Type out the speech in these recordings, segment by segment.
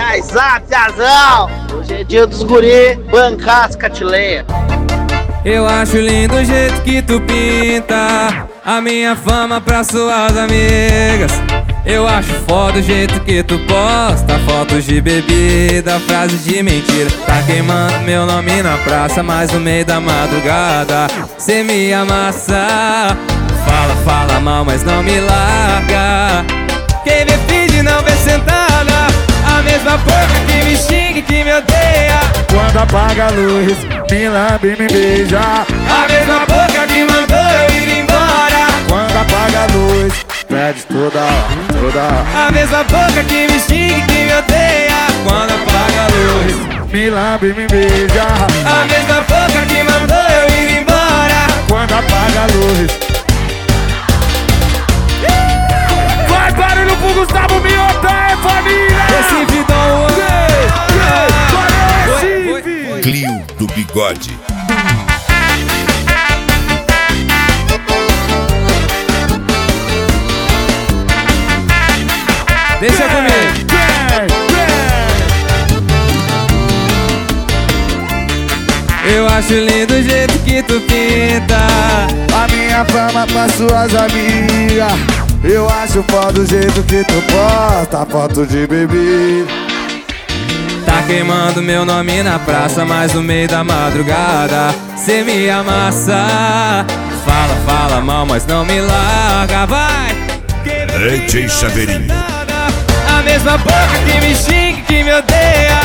Mas, piazão, hoje é dia dos guri, bancar as catileias. Eu acho lindo o jeito que tu pinta a minha fama pra suas amigas. Eu acho foda o jeito que tu posta fotos de bebida, frases de mentira. Tá queimando meu nome na praça, mas no meio da madrugada cê me amassa. Fala mal, mas não me larga. Quem vê finge não vê sentada. A mesma boca que me xinga e que me odeia. Quando apaga a luz, me lambe e me beija. A mesma boca que mandou eu ir embora. Quando apaga a luz, pede toda hora. A mesma boca que me xinga e que me odeia. Quando apaga a luz, me lambe e me beija. a mesma boca que mandou eu ir embora. Quando apaga a luz. Vai barulho pro Gustavo Miotta, é família! Recife Dom Recife! Clio do Bigode. Deixa comigo. Eu acho lindo o jeito que tu pinta a minha fama pra suas amigas. Eu acho foda o jeito que tu posta foto de bebê. Tá queimando meu nome na praça, mas no meio da madrugada cê me amassa. Fala mal, mas não me larga. Vai! DJ Chaveirinho. A mesma boca que me xinga e que me odeia.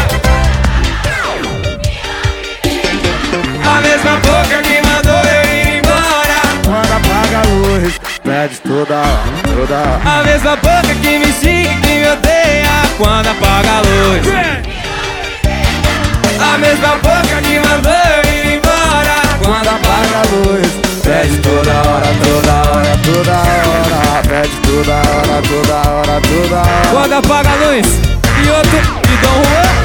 A mesma boca que mandou eu ir embora. Quando apaga a luz, pede toda hora. A mesma boca que me xinga e que me odeia. Quando apaga a luz. A mesma boca que mandou eu ir embora. Quando apaga a luz, pede toda hora. Pede toda hora. Quando apaga a luz, e outro, e Dom Juan.